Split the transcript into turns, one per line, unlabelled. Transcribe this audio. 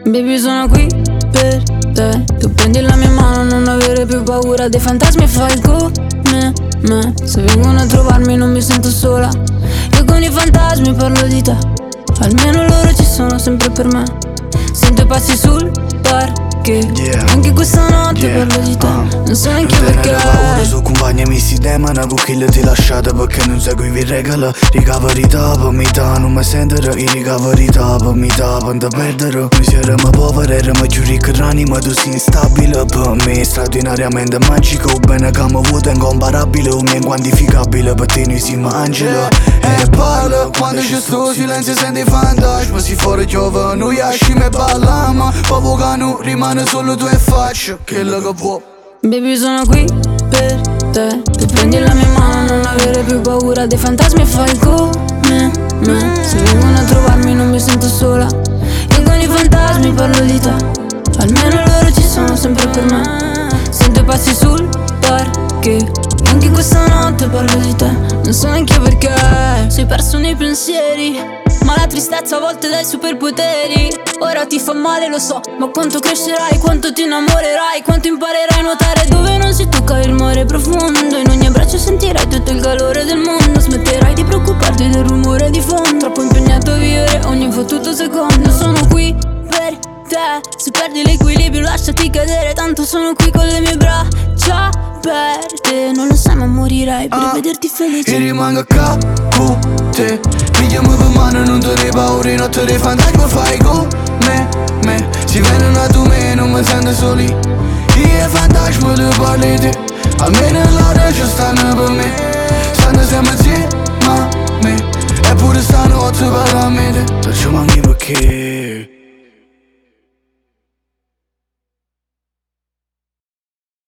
Baby, sono qui per te. Tu prendi la mia mano, non avere più paura dei fantasmi e fai come me. Se vengono a trovarmi non mi sento sola. Io con i fantasmi parlo di te. Almeno loro ci sono sempre per me. Sento i passi sul parquet. Anche questa notte parlo di te. Non so neanche perché.
Ora su compagni mi si demana con chi ti lasciate perché non seguivi regole. Ricaveri dopo mi dà, non mi sentere. I ricaveri dopo mi dà, quando perdere. Noi siamo poveri, eravamo più ricchi l'anima. Tu sei instabile per me, straordinariamente magico. Bene che mi vuoto incomparabile, un mio inquantificabile. Per te noi siamo angelo. E parla, quando c'è sto silenzio senti fantasma. Si fuori piove, noi esciamo e balliamo. Proprio che non rimane solo tu e faccio quello che può.
Baby, sono qui per te. Tu prendi la mia mano, non avere più paura dei fantasmi e fai come me. Se vengono a trovarmi non mi sento sola. Io con i fantasmi parlo di te. Almeno loro ci sono sempre per me. Sento i passi sul parquet. Anche questa notte parlo di te. Non so neanche perché. Sei perso nei pensieri, ma la tristezza a volte dai superpoteri. Ora ti fa male, lo so, ma quanto crescerai, quanto ti innamorerai, quanto imparerai a nuotare dove non si tocca il mare profondo. In ogni abbraccio sentirai tutto il calore del mondo. Smetterai di preoccuparti del rumore di fondo. Troppo impegnato a vivere ogni fottuto secondo. Sono qui per te. Se perdi l'equilibrio lasciati cadere. Tanto sono qui con le mie braccia aperte. Non lo sai ma morirai per vederti felice.
E rimango a capo te. Pigliamo per mano, non te ne paure. Notte dei fantasmi fai come me. Si vengono a tu me, non mi sento soli. Io e fantasma tu parli te. Almeno loro ci stanno per me. Stanno sempre